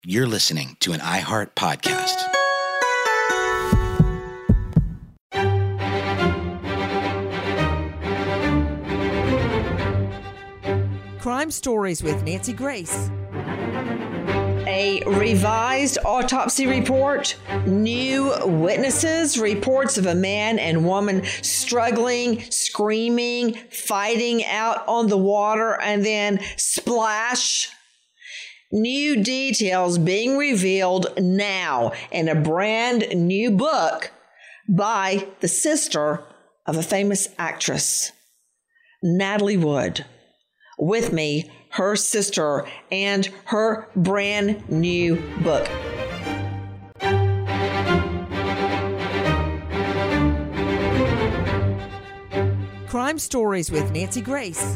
You're listening to an iHeart podcast. Crime Stories with Nancy Grace. A revised autopsy report, new witnesses, reports of a man and woman struggling, screaming, fighting out on the water, and then splash. New details being revealed now in a brand new book by the sister of a famous actress, Natalie Wood. With me, her sister, and her brand new book. Crime Stories with Nancy Grace.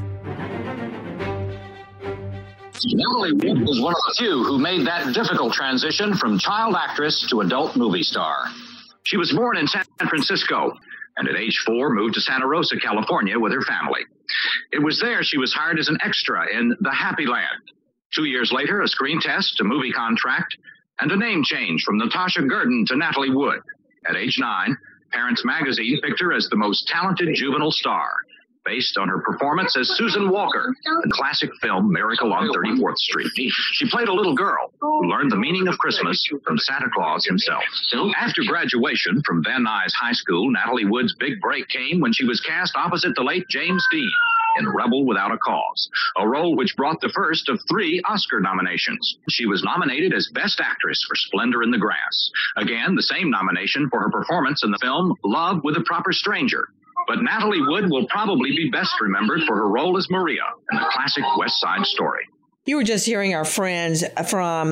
Natalie Wood was one of the few who made that difficult transition from child actress to adult movie star. She was born in San Francisco and at age 4 moved to Santa Rosa, California with her family. It was there she was hired as an extra in The Happy Land. 2 years later, a screen test, a movie contract, and a name change from Natasha Gurdon to Natalie Wood. At age 9, Parents Magazine picked her as the most talented juvenile star, based on her performance as Susan Walker in the classic film Miracle on 34th Street. She played a little girl who learned the meaning of Christmas from Santa Claus himself. After graduation from Van Nuys High School, Natalie Wood's big break came when she was cast opposite the late James Dean in Rebel Without a Cause, a role which brought the first of 3 Oscar nominations. She was nominated as Best Actress for Splendor in the Grass. Again, the same nomination for her performance in the film Love with a Proper Stranger. But Natalie Wood will probably be best remembered for her role as Maria in the classic West Side Story. You were just hearing our friends from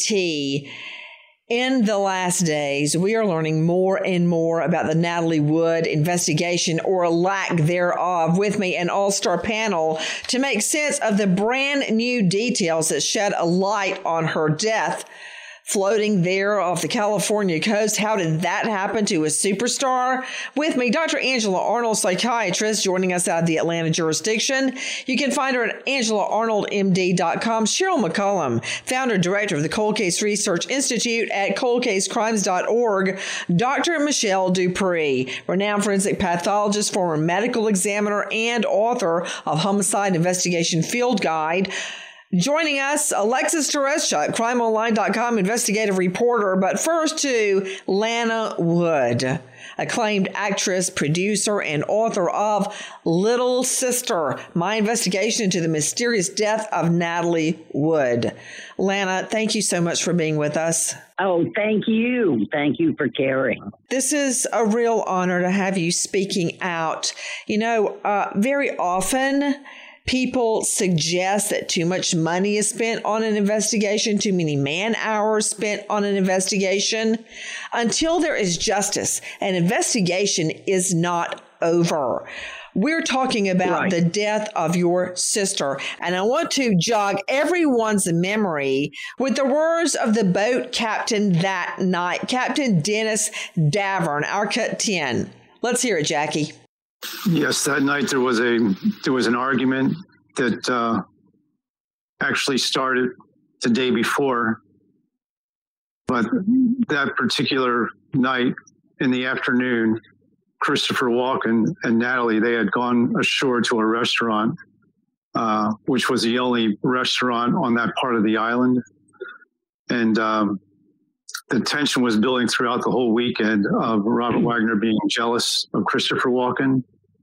E.T. In the last days, we are learning more and more about the Natalie Wood investigation, or lack thereof. With me, an all-star panel to make sense of the brand new details that shed a light on her death. Floating there off the California coast. How did that happen to a superstar? With me, Dr. Angela Arnold, psychiatrist, joining us out of the Atlanta jurisdiction. You can find her at AngelaArnoldMD.com. Cheryl McCollum, founder director of the Cold Case Research Institute at coldcasecrimes.org. Dr. Michelle Dupree, renowned forensic pathologist, former medical examiner, and author of Homicide Investigation Field Guide. Joining us, Alexis Tereshchuk, crimeonline.com investigative reporter. But first to Lana Wood, acclaimed actress, producer, and author of Little Sister, My Investigation into the Mysterious Death of Natalie Wood. Lana, thank you so much for being with us. Oh, thank you. Thank you for caring. This is a real honor to have you speaking out. You know, very often people suggest that too much money is spent on an investigation, too many man-hours spent on an investigation. Until there is justice, an investigation is not over. We're talking about the death of your sister, and I want to jog everyone's memory with the words of the boat captain that night, Captain Dennis Davern, our Cut 10. Let's hear it, Jackie. Yes, that night there was an argument that actually started the day before, but that particular night in the afternoon, Christopher Walken and Natalie, they had gone ashore to a restaurant, which was the only restaurant on that part of the island, and the tension was building throughout the whole weekend of Robert Wagner being jealous of Christopher Walken.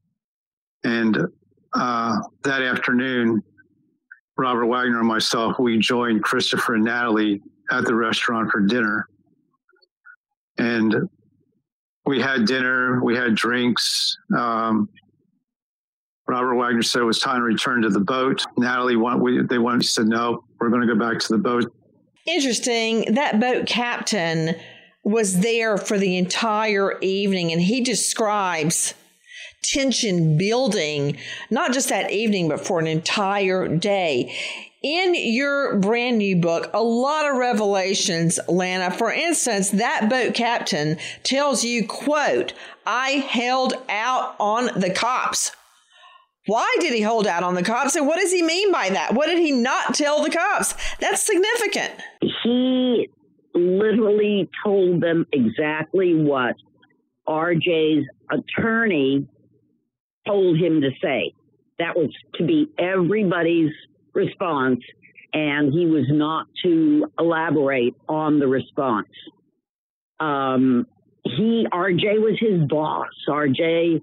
And that afternoon, Robert Wagner and myself, we joined Christopher and Natalie at the restaurant for dinner. And we had dinner, we had drinks. Robert Wagner said it was time to return to the boat. Natalie, said, no, we're going to go back to the boat. Interesting. That boat captain was there for the entire evening, and he describes tension building, not just that evening, but for an entire day. In your brand new book, a lot of revelations, Lana. For instance, that boat captain tells you, quote, I held out on the cops Why did he hold out on the cops? And what does he mean by that? What did he not tell the cops? That's significant. He literally told them exactly what RJ's attorney told him to say. That was to be everybody's response, and he was not to elaborate on the response. RJ was his boss. RJ,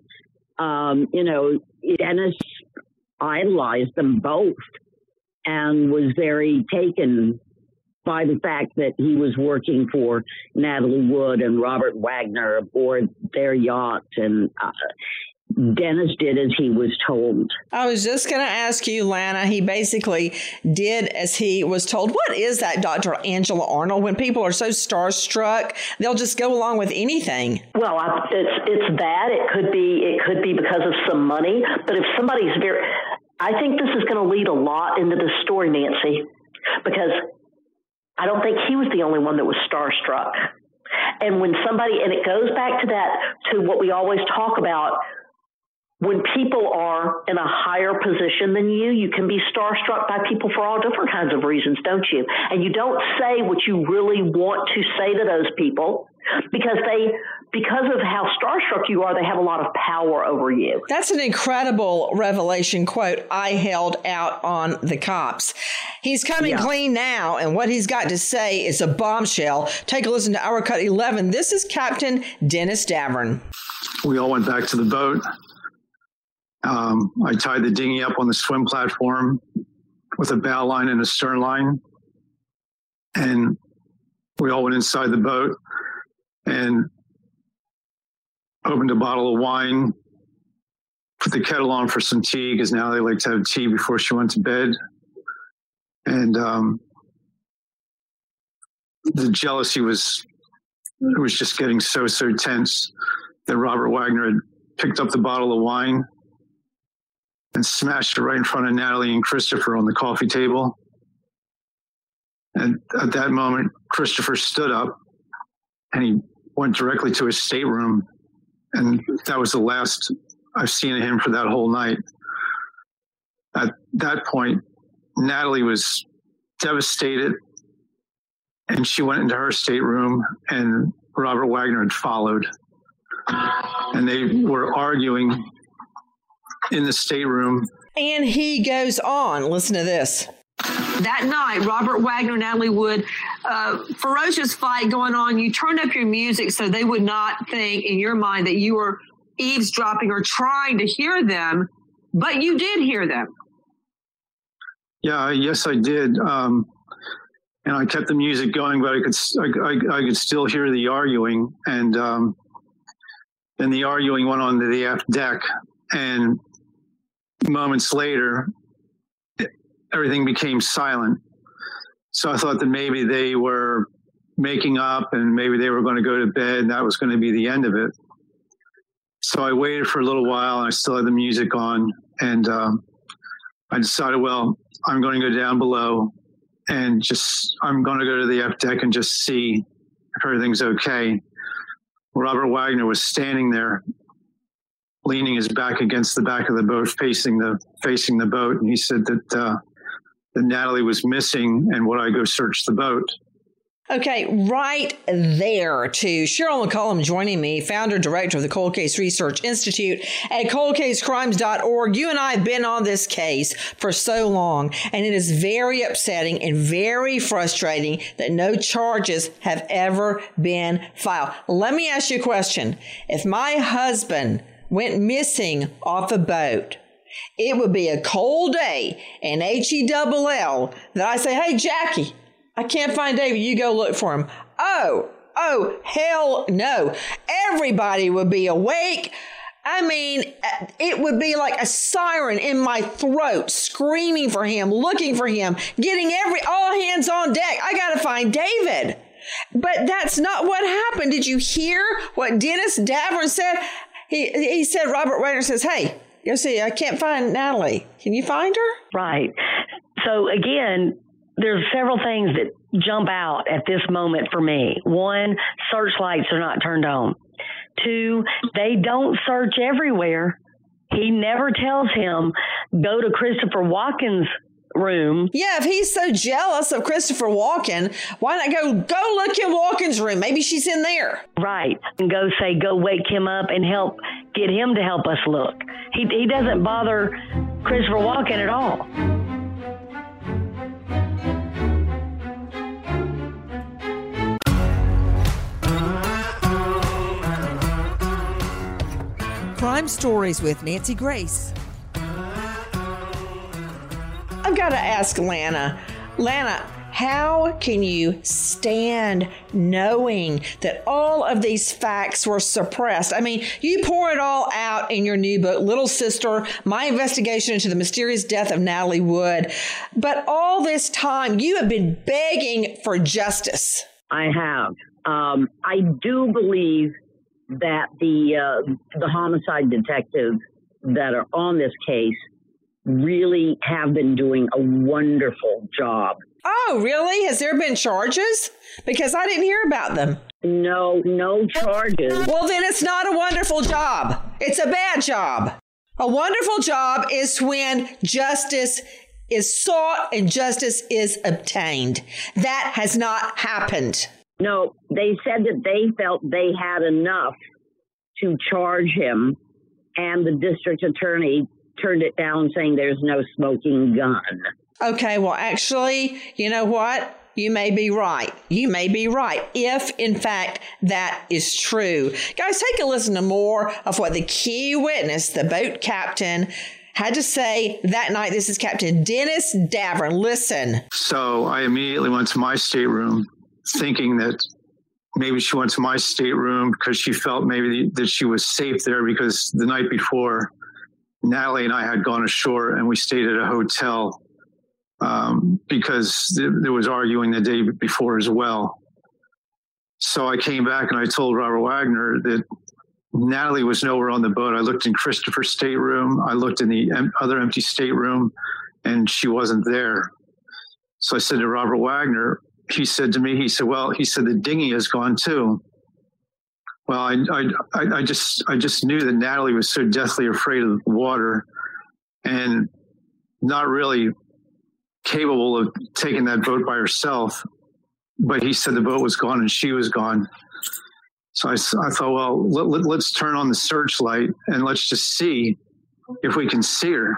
Dennis idolized them both and was very taken by the fact that he was working for Natalie Wood and Robert Wagner aboard their yacht, and Dennis did as he was told. I was just going to ask you, Lana, he basically did as he was told. What is that, Dr. Angela Arnold? When people are so starstruck, they'll just go along with anything. Well, it's that. It could be because of some money. But if somebody's I think this is going to lead a lot into the story, Nancy, because I don't think he was the only one that was starstruck. And when and it goes back to what we always talk about, when people are in a higher position than you can be starstruck by people for all different kinds of reasons, don't you? And you don't say what you really want to say to those people because of how starstruck you are, they have a lot of power over you. That's an incredible revelation quote I held out on the cops. He's coming clean now, and what he's got to say is a bombshell. Take a listen to Hour Cut 11. This is Captain Dennis Davern. We all went back to the boat. I tied the dinghy up on the swim platform with a bow line and a stern line. And we all went inside the boat and opened a bottle of wine, put the kettle on for some tea, because now they like to have tea before she went to bed. And the jealousy was just getting so tense that Robert Wagner had picked up the bottle of wine and smashed it right in front of Natalie and Christopher on the coffee table. And at that moment, Christopher stood up and he went directly to his stateroom. And that was the last I've seen of him for that whole night. At that point, Natalie was devastated, and she went into her stateroom, and Robert Wagner had followed. And they were arguing in the stateroom. And he goes on. Listen to this. That night, Robert Wagner, Natalie Wood, ferocious fight going on. You turned up your music so they would not think in your mind that you were eavesdropping or trying to hear them, but you did hear them. Yes, I did. And I kept the music going, but I could still hear the arguing. And then the arguing went on to the aft deck, and moments later, everything became silent. So I thought that maybe they were making up and maybe they were going to go to bed, and that was going to be the end of it. So I waited for a little while, and I still had the music on. And I decided, well, I'm going to go down below and I'm going to go to the F deck and just see if everything's okay. Robert Wagner was standing there, leaning his back against the back of the boat, facing the boat. And he said that Natalie was missing and would I go search the boat? Okay, right there to Cheryl McCollum joining me, founder, director of the Cold Case Research Institute at coldcasecrimes.org. You and I have been on this case for so long, and it is very upsetting and very frustrating that no charges have ever been filed. Let me ask you a question. If my husband went missing off a boat, it would be a cold day in HELL that I say, hey, Jackie, I can't find David. You go look for him. Oh, hell no. Everybody would be awake. I mean, it would be like a siren in my throat, screaming for him, looking for him, getting all hands on deck. I got to find David. But that's not what happened. Did you hear what Dennis Davern said? He said, Robert Wagner says, hey, you see, I can't find Natalie. Can you find her? Right. So again, there's several things that jump out at this moment for me. One, searchlights are not turned on. Two, they don't search everywhere he never tells him, go to Christopher Walken's room. Yeah, if he's so jealous of Christopher Walken, why not go look in Walken's room? Maybe she's in there. Right. And go wake him up and get him to help us look. He doesn't bother Christopher Walken at all. Crime Stories with Nancy Grace. I've got to ask Lana. Lana, how can you stand knowing that all of these facts were suppressed? I mean, you pour it all out in your new book, Little Sister, My Investigation into the Mysterious Death of Natalie Wood. But all this time, you have been begging for justice. I have. I do believe that the homicide detectives that are on this case really have been doing a wonderful job. Oh, really? Has there been charges? Because I didn't hear about them. No charges. Well, then it's not a wonderful job. It's a bad job. A wonderful job is when justice is sought and justice is obtained. That has not happened. No, they said that they felt they had enough to charge him, and the district attorney turned it down, saying there's no smoking gun. Okay, well, actually, you know what? You may be right. You may be right if, in fact, that is true. Guys, take a listen to more of what the key witness, the boat captain, had to say that night. This is Captain Dennis Davern. Listen. So I immediately went to my stateroom, thinking that maybe she went to my stateroom because she felt maybe that she was safe there, because the night before, Natalie and I had gone ashore and we stayed at a hotel because there was arguing the day before as well. So I came back and I told Robert Wagner that Natalie was nowhere on the boat. I looked in Christopher's stateroom. I looked in the other empty stateroom, and she wasn't there. So I said to Robert Wagner, he said to me, he said, the dinghy has gone too. Well, I just knew that Natalie was so deathly afraid of the water and not really capable of taking that boat by herself. But he said the boat was gone and she was gone. So I thought, well, let's turn on the searchlight and let's just see if we can see her.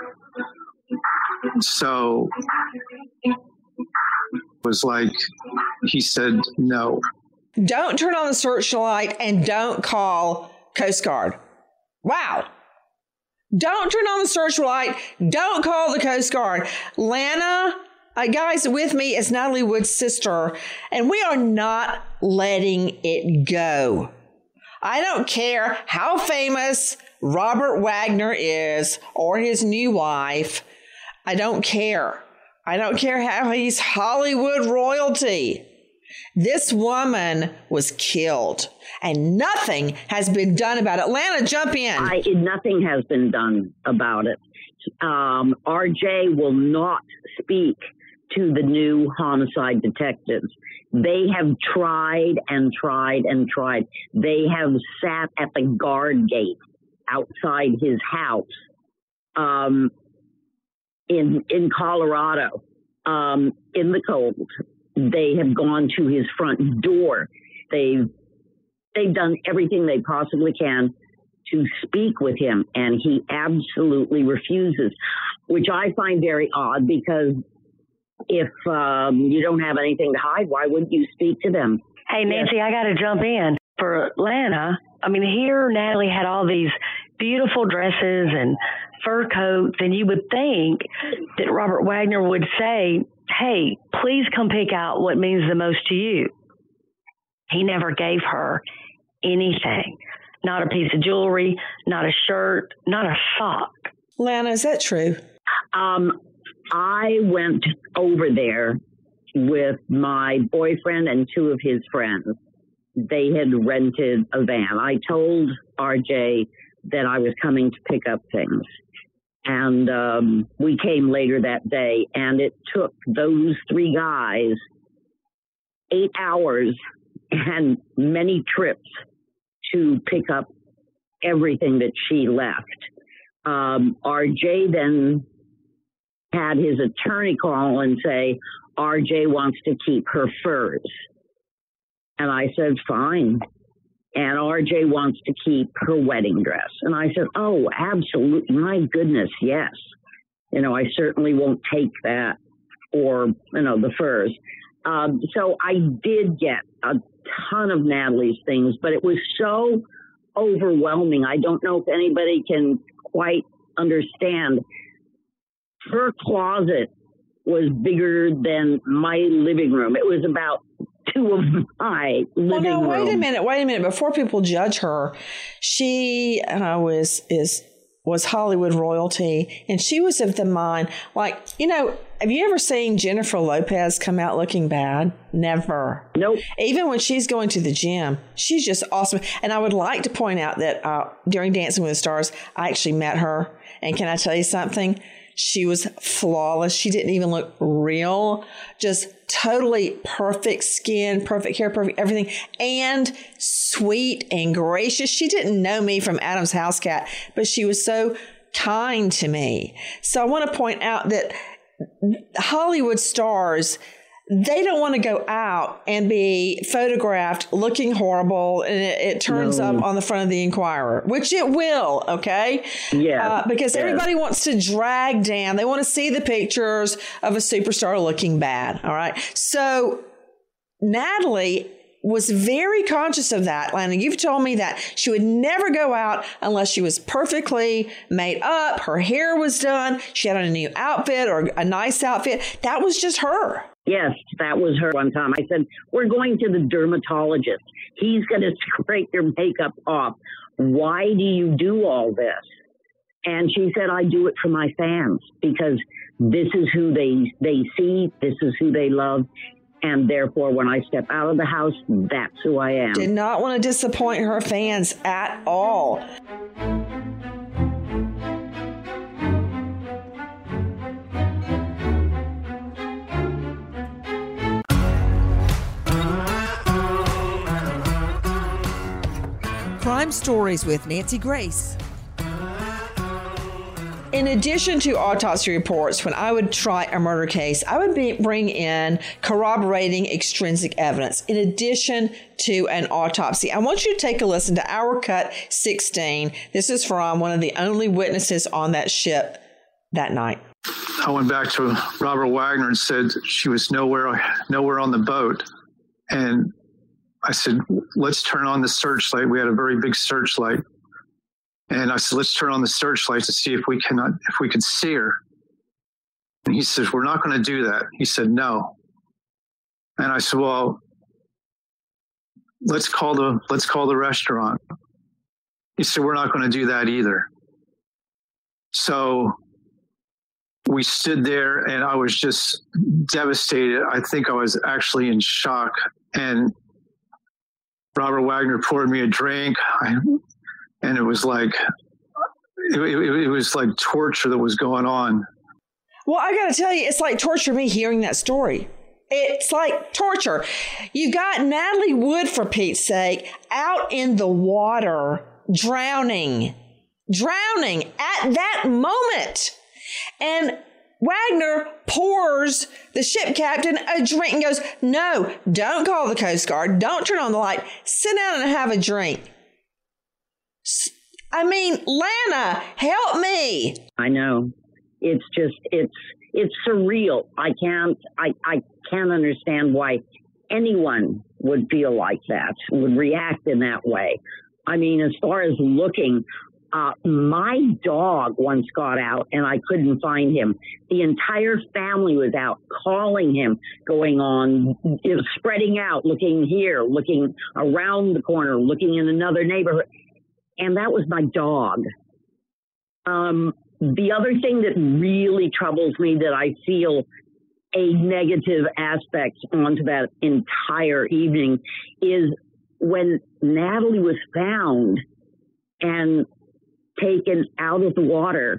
So it was like, he said, no. Don't turn on the searchlight and don't call Coast Guard. Wow. Don't turn on the searchlight. Don't call the Coast Guard. Lana, guys, with me is Natalie Wood's sister, and we are not letting it go. I don't care how famous Robert Wagner is or his new wife. I don't care. I don't care how he's Hollywood royalty. This woman was killed, and nothing has been done about it. Lana, jump in. Nothing has been done about it. RJ will not speak to the new homicide detectives. They have tried and tried and tried. They have sat at the guard gate outside his house in Colorado in the cold. They have gone to his front door. They've done everything they possibly can to speak with him, and he absolutely refuses, which I find very odd, because if you don't have anything to hide, why wouldn't you speak to them? Hey, Nancy, I got to jump in. For Lana, I mean, here Natalie had all these beautiful dresses and fur coats, and you would think that Robert Wagner would say, hey, please come pick out what means the most to you. He never gave her anything. Not a piece of jewelry, not a shirt, not a sock. Lana, is that true? I went over there with my boyfriend and two of his friends. They had rented a van. I told RJ that I was coming to pick up things. And we came later that day, and it took those three guys 8 hours and many trips to pick up everything that she left. RJ then had his attorney call and say, RJ wants to keep her furs. And I said, fine. And RJ wants to keep her wedding dress. And I said, oh, absolutely. My goodness, yes. I certainly won't take that or, the furs. So I did get a ton of Natalie's things, but it was so overwhelming. I don't know if anybody can quite understand. Her closet was bigger than my living room. It was about 2 of my living room. Wait a minute. Before people judge her, she was Hollywood royalty, and she was of the mind, have you ever seen Jennifer Lopez come out looking bad? Never. Nope. Even when she's going to the gym, she's just awesome. And I would like to point out that during Dancing with the Stars, I actually met her. And can I tell you something? She was flawless. She didn't even look real. Just totally perfect skin, perfect hair, perfect everything, and sweet and gracious. She didn't know me from Adam's House Cat, but she was so kind to me. So I want to point out that Hollywood stars, they don't want to go out and be photographed looking horrible, and it turns up on the front of the Inquirer, which it will, okay? Yeah. Because everybody wants to drag down. They want to see the pictures of a superstar looking bad, all right? So Natalie was very conscious of that. Lana, you've told me that she would never go out unless she was perfectly made up, her hair was done, she had on a new outfit or a nice outfit. That was just her. Yes, that was her one time. I said, we're going to the dermatologist. He's going to scrape your makeup off. Why do you do all this? And she said, I do it for my fans because this is who they see. This is who they love. And therefore, when I step out of the house, that's who I am. Did not want to disappoint her fans at all. Crime Stories with Nancy Grace. In addition to autopsy reports, when I would try a murder case, I would bring in corroborating extrinsic evidence in addition to an autopsy. I want you to take a listen to Our Cut 16. This is from one of the only witnesses on that ship that night. I went back to Robert Wagner and said she was nowhere on the boat. And I said, let's turn on the searchlight. We had a very big searchlight. And I said, let's turn on the searchlight to see if we could see her. And he said, we're not going to do that. He said, no. And I said, well, let's call the restaurant. He said, we're not going to do that either. So we stood there and I was just devastated. I think I was actually in shock. And Robert Wagner poured me a drink. And it was like torture that was going on. Well, I got to tell you, it's like torture me hearing that story. It's like torture. You got Natalie Wood, for Pete's sake, out in the water, drowning at that moment. And Wagner pours the ship captain a drink and goes, no, don't call the Coast Guard. Don't turn on the light. Sit down and have a drink. I mean, Lana, help me. I know. It's surreal. I can't understand why anyone would feel like that, would react in that way. I mean, as far as looking, my dog once got out and I couldn't find him. The entire family was out calling him, going on, spreading out, looking here, looking around the corner, looking in another neighborhood. And that was my dog. The other thing that really troubles me, that I feel a negative aspect onto that entire evening, is when Natalie was found and taken out of the water,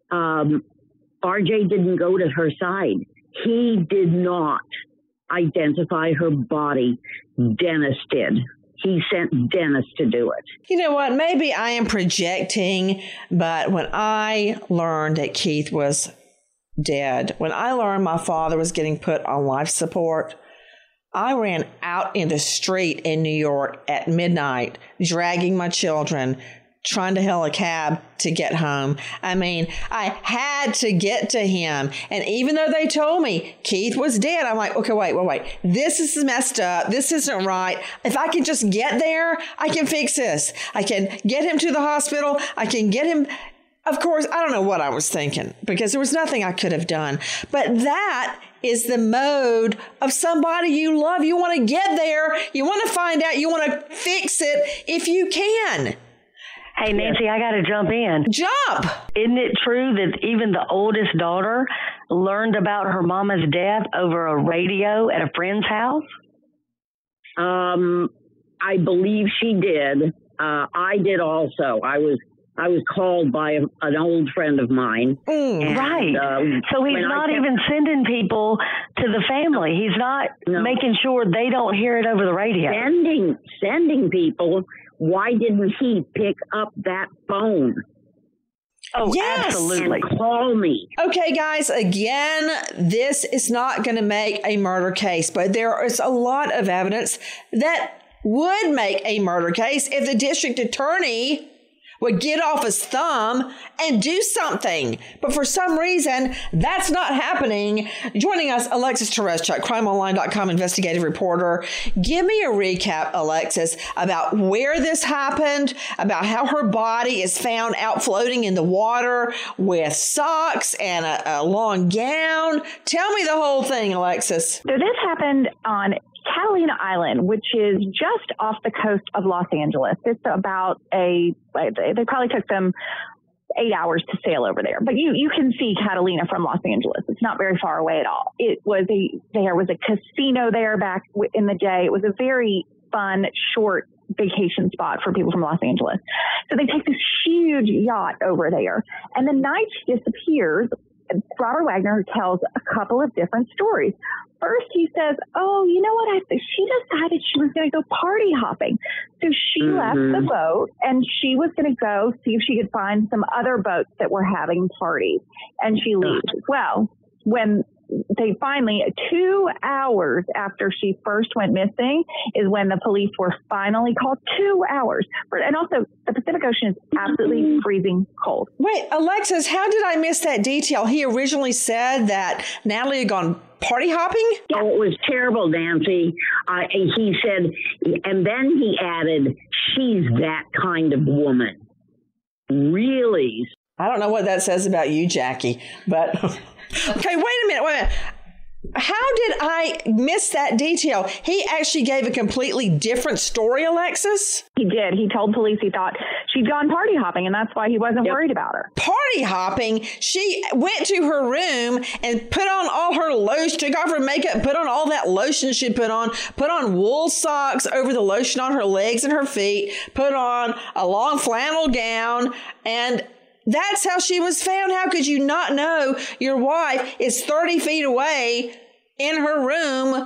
RJ didn't go to her side. He did not identify her body. Dennis did. he sent Dennis to do it. You know what? Maybe I am projecting, but when I learned that Keith was dead, when I learned my father was getting put on life support, I ran out in the street in New York at midnight, dragging my children, trying to hail a cab to get home. I mean, I had to get to him. And even though they told me Keith was dead, I'm like, okay, wait. This is messed up. This isn't right. If I can just get there, I can fix this. I can get him to the hospital. I can get him. Of course, I don't know what I was thinking because there was nothing I could have done. But that is the mode of somebody you love. You want to get there. You want to find out. You want to fix it if you can. Hey, Nancy, I got to jump in. Jump! Isn't it true that even the oldest daughter learned about her mama's death over a radio at a friend's house? I believe she did. I did also. I was called by an old friend of mine. And, right. So he's not even sending people to the family. He's not making sure they don't hear it over the radio. Sending people. Why didn't he pick up that phone? Oh, yes. Absolutely. And call me. Okay, guys, again, this is not going to make a murder case, but there is a lot of evidence that would make a murder case if the district attorney would get off his thumb and do something. But for some reason, that's not happening. Joining us, Alexis Tereszcuk, crimeonline.com investigative reporter. Give me a recap, Alexis, about where this happened, about how her body is found out floating in the water with socks and a long gown. Tell me the whole thing, Alexis. So this happened on Catalina Island, which is just off the coast of Los Angeles. It's about they probably took them 8 hours to sail over there, but you can see Catalina from Los Angeles. It's not very far away at all. There was a casino there back in the day. It was a very fun, short vacation spot for people from Los Angeles. So they take this huge yacht over there, and the night she disappears, Robert Wagner tells a couple of different stories. First, he says, oh, you know what? She decided she was going to go party hopping. So she left the boat and she was going to go see if she could find some other boats that were having parties. And she leaves. Well, when they finally, 2 hours after she first went missing, is when the police were finally called. 2 hours. And also, the Pacific Ocean is absolutely freezing cold. Wait, Alexis, how did I miss that detail? He originally said that Natalie had gone party hopping? Oh, it was terrible, Nancy. He said, and then he added, she's that kind of woman. Really? I don't know what that says about you, Jackie, but okay, wait a minute. How did I miss that detail? He actually gave a completely different story, Alexis? He did. He told police he thought she'd gone party hopping, and that's why he wasn't worried about her. Party hopping? She went to her room and put on all her lotion, took off her makeup, put on all that lotion she put on wool socks over the lotion on her legs and her feet, put on a long flannel gown, and that's how she was found. How could you not know your wife is 30 feet away in her room?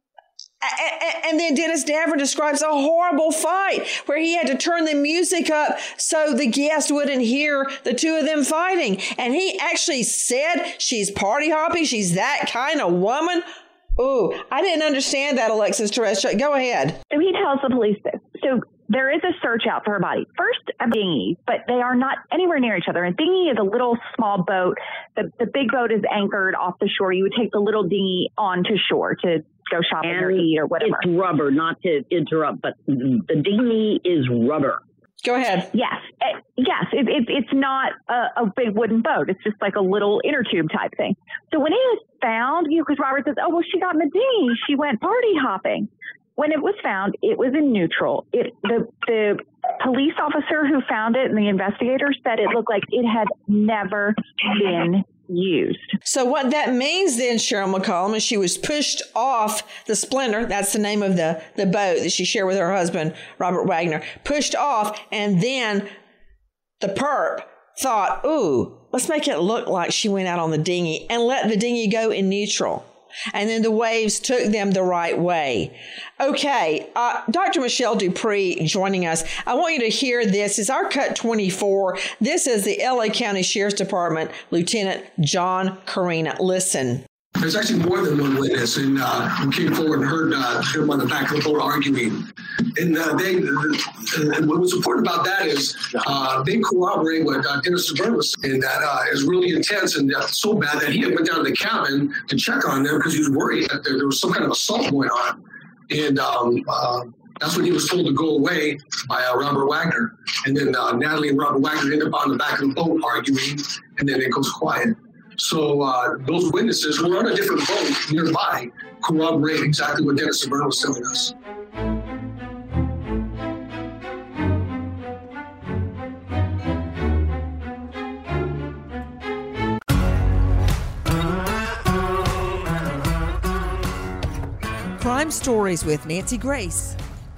And then Dennis Davern describes a horrible fight where he had to turn the music up so the guest wouldn't hear the two of them fighting. And he actually said she's party hopping. She's that kind of woman. Ooh, I didn't understand that, Alexis Tereszcuk. Go ahead. So he tells the police this. So there is a search out for her body. First, a dinghy, but they are not anywhere near each other. A dinghy is a little small boat. The big boat is anchored off the shore. You would take the little dinghy onto shore to go shopping or eat or whatever. It's rubber, not to interrupt, but the dinghy is rubber. Go ahead. Yes. It's not a big wooden boat. It's just like a little inner tube type thing. So when it was found, because Robert says, oh, well, she got in the dinghy. She went party hopping. When it was found, it was in neutral. The police officer who found it and the investigator said it looked like it had never been used. So what that means then, Cheryl McCollum, is she was pushed off the Splendor. That's the name of the boat that she shared with her husband, Robert Wagner. Pushed off, and then the perp thought, ooh, let's make it look like she went out on the dinghy and let the dinghy go in neutral. and then the waves took them the right way. Okay, Dr. Michelle Dupree joining us. I want you to hear this. It's our Cut 24. This is the LA County Sheriff's Department Lieutenant John Carina. Listen. There's actually more than one witness, and we came forward and heard them on the back of the boat arguing. And what was important about that is they corroborate what Dennis Severn was saying, that is really intense and so bad that he had went down to the cabin to check on them because he was worried that there was some kind of assault going on. And that's when he was told to go away by Robert Wagner. And then Natalie and Robert Wagner end up on the back of the boat arguing, and then it goes quiet. So those witnesses who were on a different boat nearby corroborate exactly what Dennis Severn was telling us. Crime Stories with Nancy Grace.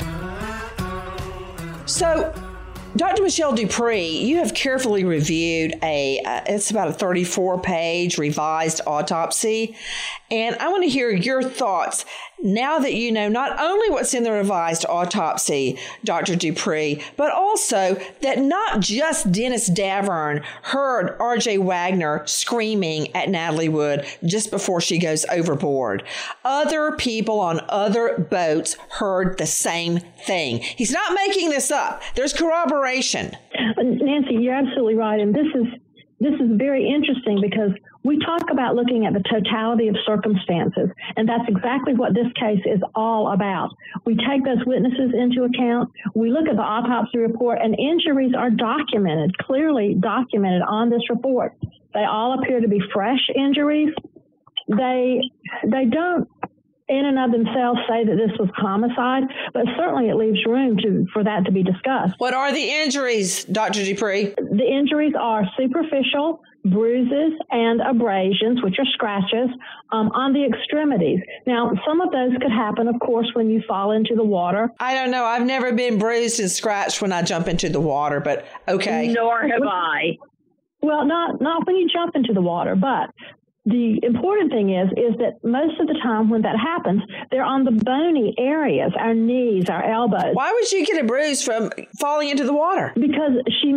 So, Dr. Michelle Dupree, you have carefully reviewed it's about a 34-page revised autopsy, and I want to hear your thoughts now that you know not only what's in the revised autopsy, Dr. Dupree, but also that not just Dennis Davern heard R.J. Wagner screaming at Natalie Wood just before she goes overboard. Other people on other boats heard the same thing. He's not making this up. There's corroboration. Nancy, you're absolutely right. And this is very interesting because we talk about looking at the totality of circumstances, and that's exactly what this case is all about. We take those witnesses into account. We look at the autopsy report, and injuries are documented, clearly documented on this report. They all appear to be fresh injuries. They don't in and of themselves say that this was homicide, but certainly it leaves room for that to be discussed. What are the injuries, Dr. Dupree? The injuries are superficial, bruises, and abrasions, which are scratches, on the extremities. Now, some of those could happen, of course, when you fall into the water. I don't know. I've never been bruised and scratched when I jump into the water, but okay. Nor have I. Well, not when you jump into the water, but the important thing is that most of the time when that happens, they're on the bony areas, our knees, our elbows. Why would you get a bruise from falling into the water? Because she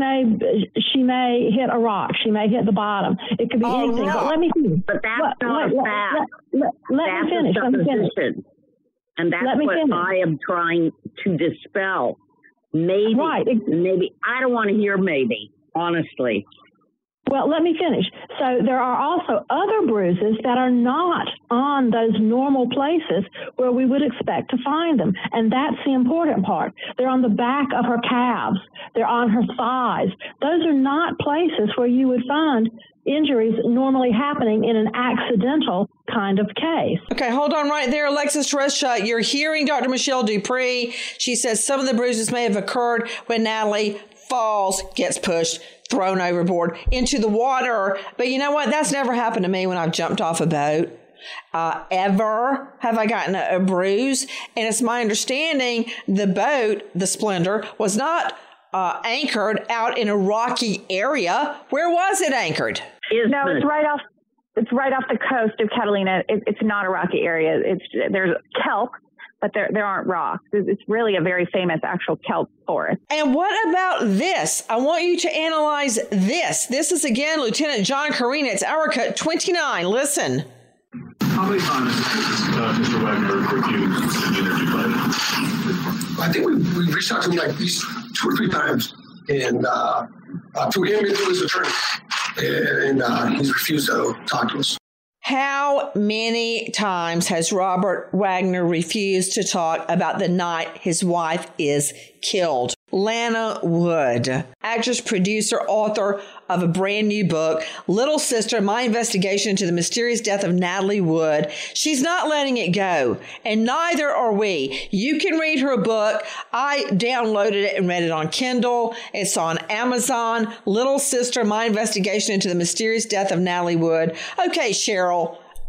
may hit a rock. She may hit the bottom. It could be anything. No. But let me finish. But that's not a fact. Let me finish. And that's what I am trying to dispel. Maybe, I don't want to hear maybe, honestly. Well, let me finish. So there are also other bruises that are not on those normal places where we would expect to find them. And that's the important part. They're on the back of her calves. They're on her thighs. Those are not places where you would find injuries normally happening in an accidental kind of case. Okay, hold on right there, Alexis Treshut. You're hearing Dr. Michelle Dupree. She says some of the bruises may have occurred when Natalie falls, gets pushed, thrown overboard into the water. But you know what? That's never happened to me when I've jumped off a boat. Ever have I gotten a bruise. And it's my understanding the boat, the Splendor, was not anchored out in a rocky area. Where was it anchored? No, it's right off the coast of Catalina. It's not a rocky area. There's kelp, but there aren't rocks. It's really a very famous actual kelp forest. And what about this? I want you to analyze this. This is, again, Lieutenant John Carina. It's our Cut 29. Listen. How many times has Mr. Wagner refused to be interviewed by them? I think we reached out to him like at least 2 or 3 times, and through him and through his attorney, and he's refused to talk to us. How many times has Robert Wagner refused to talk about the night his wife is killed? Lana Wood, actress, producer, author of a brand new book, Little Sister, My Investigation into the Mysterious Death of Natalie Wood. She's not letting it go, and neither are we. You can read her book. I downloaded it and read it on Kindle. It's on Amazon. Little Sister, My Investigation into the Mysterious Death of Natalie Wood. Okay, Cheryl,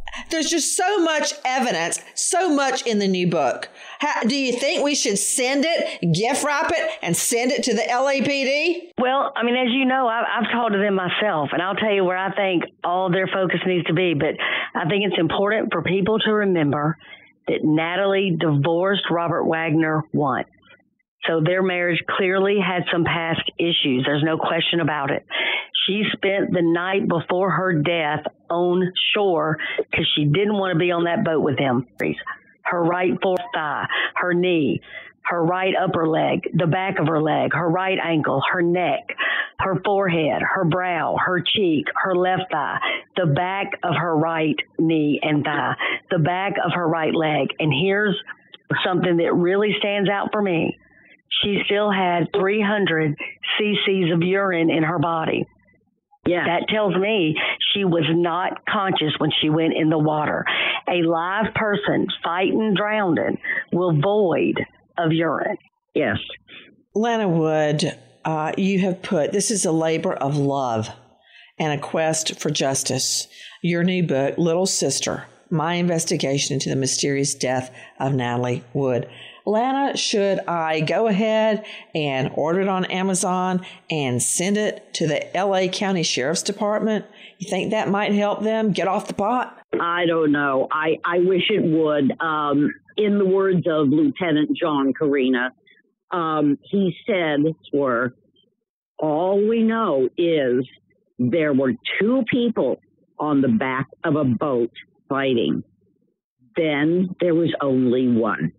There's just so much evidence, so much in the new book. Do you think we should send it, gift wrap it, and send it to the LAPD? Well, I mean, as you know, I've talked to them myself, and I'll tell you where I think all their focus needs to be. But I think it's important for people to remember that Natalie divorced Robert Wagner once. So their marriage clearly had some past issues. There's no question about it. She spent the night before her death on shore because she didn't want to be on that boat with him. Her right fourth thigh, her knee, her right upper leg, the back of her leg, her right ankle, her neck, her forehead, her brow, her cheek, her left thigh, the back of her right knee and thigh, the back of her right leg. And here's something that really stands out for me. She still had 300 cc's of urine in her body. Yeah. That tells me she was not conscious when she went in the water. A live person fighting drowning will void of urine. Yes. Lana Wood, you have put, this is a labor of love and a quest for justice. Your new book, Little Sister, My Investigation into the Mysterious Death of Natalie Wood. Lana, should I go ahead and order it on Amazon and send it to the LA County Sheriff's Department? You think that might help them get off the pot? I don't know. I wish it would. In the words of Lieutenant John Carina, he said, all we know is there were two people on the back of a boat fighting. Then there was only one.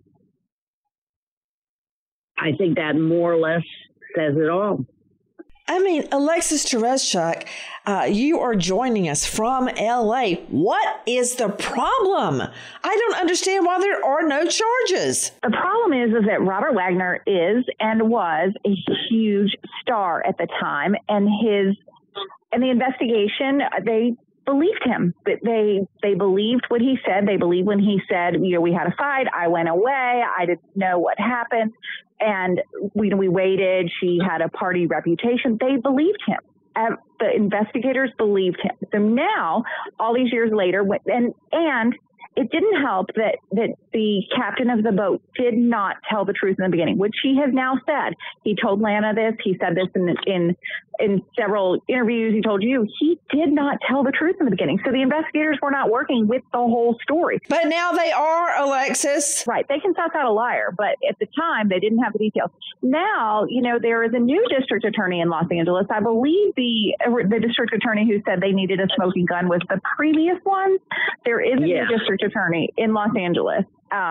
I think that more or less says it all. I mean, Alexis Tereszcuk, you are joining us from LA. What is the problem? I don't understand why there are no charges. The problem is that Robert Wagner is and was a huge star at the time, and the investigation, they believed him. They believed what he said. They believed when he said, we had a fight, I went away, I didn't know what happened, and we waited, she had a party reputation. They believed him. The investigators believed him. So now, all these years later, and it didn't help that the captain of the boat did not tell the truth in the beginning, which he has now said. He told Lana this. He said this in several interviews. He told you he did not tell the truth in the beginning. So the investigators were not working with the whole story. But now they are, Alexis. Right. They can suss out a liar, but at the time they didn't have the details. Now, there is a new district attorney in Los Angeles. I believe the district attorney who said they needed a smoking gun was the previous one. There is a new district attorney in Los Angeles.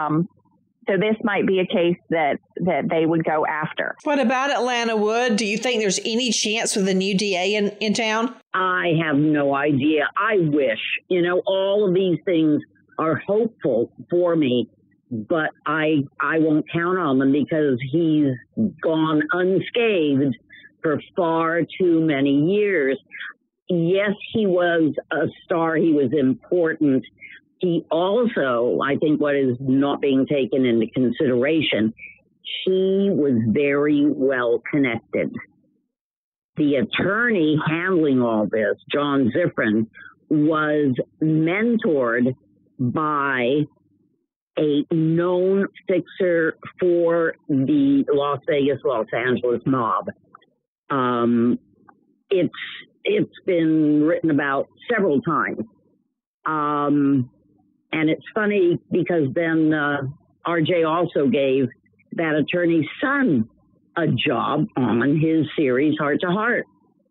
So this might be a case that they would go after. What about Atlanta Wood? Do you think there's any chance with the new DA in town? I have no idea. I wish. All of these things are hopeful for me, but I won't count on them because he's gone unscathed for far too many years. Yes, he was a star. He was important. He also, I think what is not being taken into consideration, he was very well connected. The attorney handling all this, John Ziffren, was mentored by a known fixer for the Las Vegas, Los Angeles mob. It's been written about several times. And it's funny because then RJ also gave that attorney's son a job on his series Heart to Heart.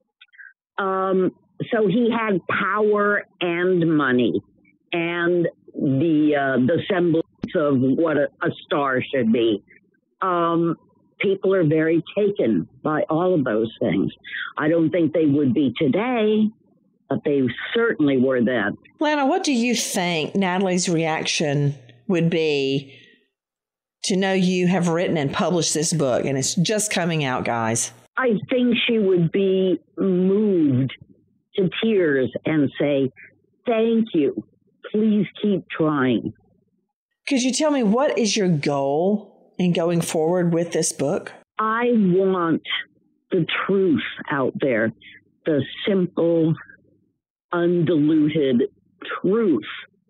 So he had power and money and the semblance of what a star should be. People are very taken by all of those things. I don't think they would be today, but they certainly were then. Lana, what do you think Natalie's reaction would be to know you have written and published this book and it's just coming out, guys? I think she would be moved to tears and say, thank you. Please keep trying. Could you tell me what is your goal in going forward with this book? I want the truth out there, the simple, undiluted truth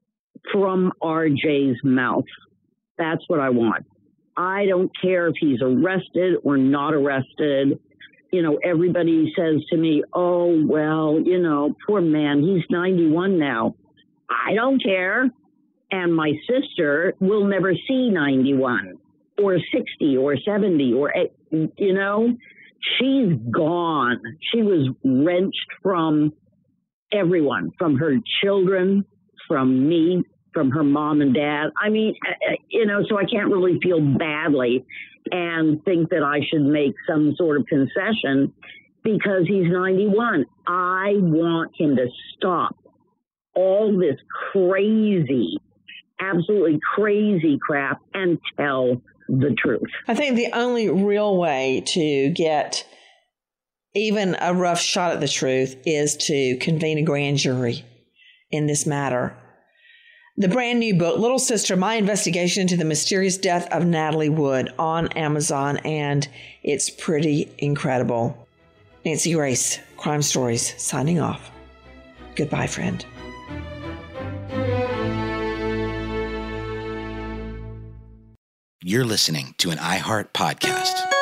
from RJ's mouth. That's what I want. I don't care if he's arrested or not arrested. You know, everybody says to me, oh, well, you know, poor man, he's 91 now. I don't care. And my sister will never see 91 or 60 or 70 or, you know, she's gone. She was wrenched from everyone, from her children, from me, from her mom and dad. I mean, you know, so I can't really feel badly and think that I should make some sort of concession because he's 91. I want him to stop all this crazy, absolutely crazy crap and tell the truth. I think the only real way to get even a rough shot at the truth is to convene a grand jury in this matter. The brand new book, Little Sister, My Investigation into the Mysterious Death of Natalie Wood, on Amazon, and it's pretty incredible. Nancy Grace, Crime Stories, signing off. Goodbye, friend. You're listening to an iHeart podcast.